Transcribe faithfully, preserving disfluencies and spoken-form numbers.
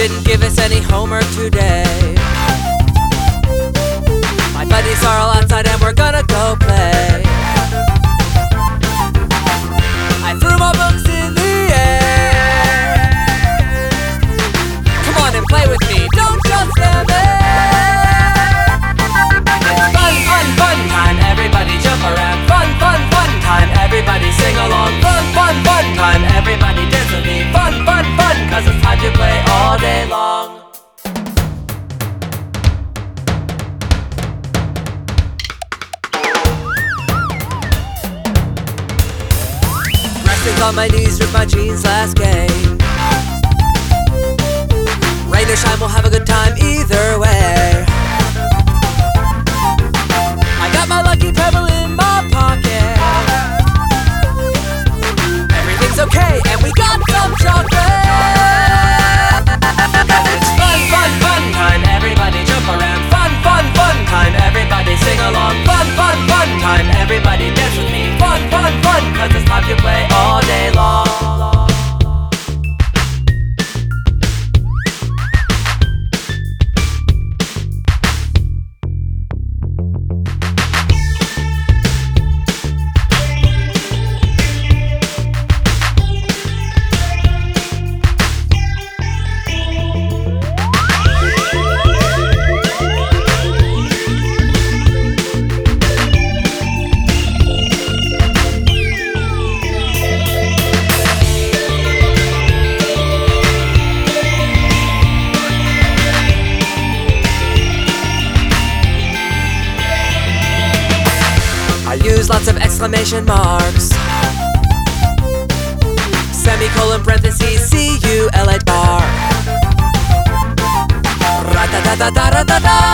didn't give us any homework today. My buddies are all outside and we're gonna go play. I threw my books in the air. Come on and play with me, don't just stand there. It's fun, fun, fun time, everybody jump around. Fun, fun, fun time, everybody sing along. Fun, fun, fun time, everybody dance with me. Fun, fun, fun, cause it's time to play all day long. Resting on my knees with my jeans last game. Rain or shine, we'll have a good time either way. I got my lucky pebble in my pocket. Everything's okay and we got some chocolate. It's fun, fun, fun time, everybody jump around. Fun, fun, fun time, everybody sing along. Fun, fun, fun time, everybody dance with me. Fun, fun, fun, cause it's time to play all day long. I use lots of exclamation marks, semicolon, parentheses, C U L H bar. Ra-da-da-da-da-da-da.